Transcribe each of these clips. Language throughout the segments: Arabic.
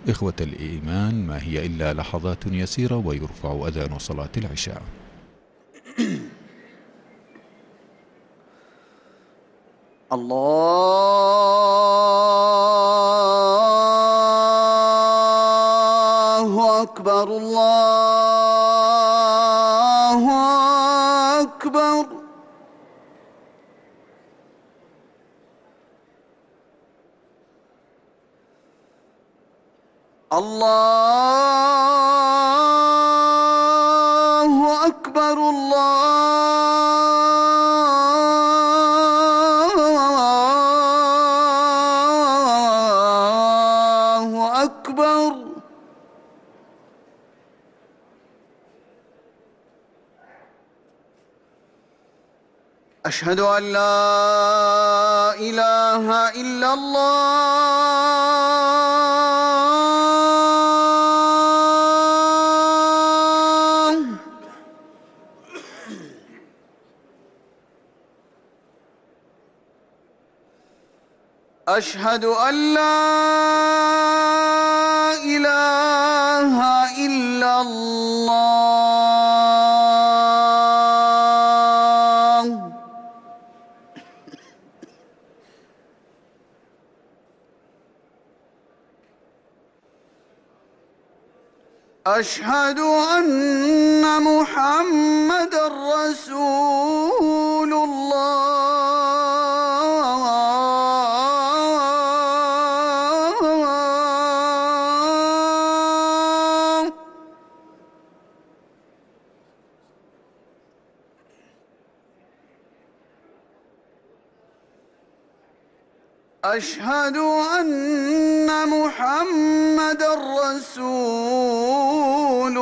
إخوة الإيمان، ما هي إلا لحظات يسيرة ويرفع أذان صلاة العشاء. الله أكبر، الله أكبر. الله أكبر، الله أكبر. أشهد أن لا إله إلا الله. أشهد أن لا إله إلا الله. أشهد أن محمدًا رسول الله. أشهد أن محمدًا رسول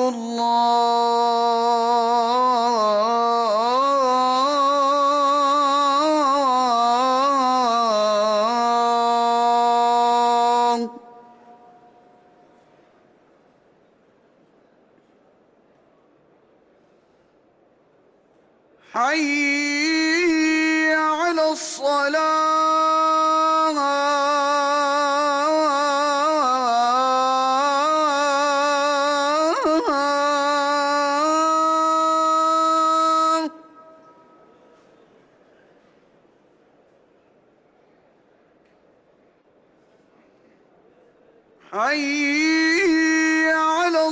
الله. حي على الصلاة. حي على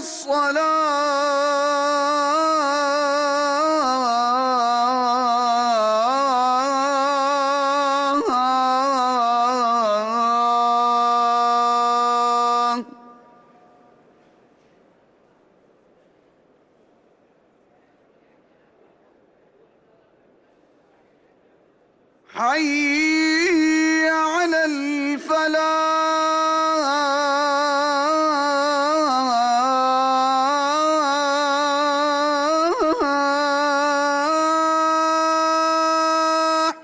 الصلاة. حي على الفلاح.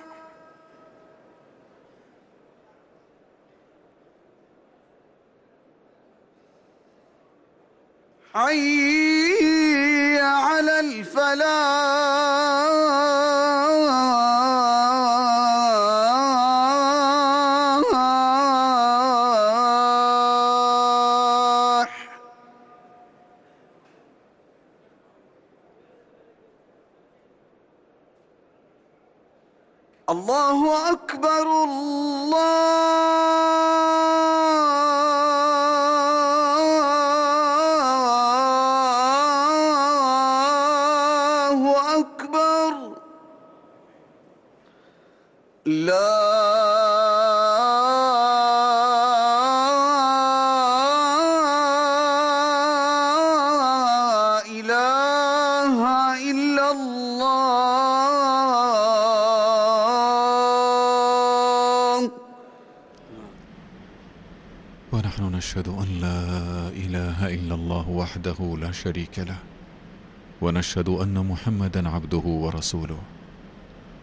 حي على الفلاح. الله أكبر، الله أكبر. لا إله إلا الله. ونحن نشهد أن لا إله إلا الله وحده لا شريك له، ونشهد أن محمدا عبده ورسوله.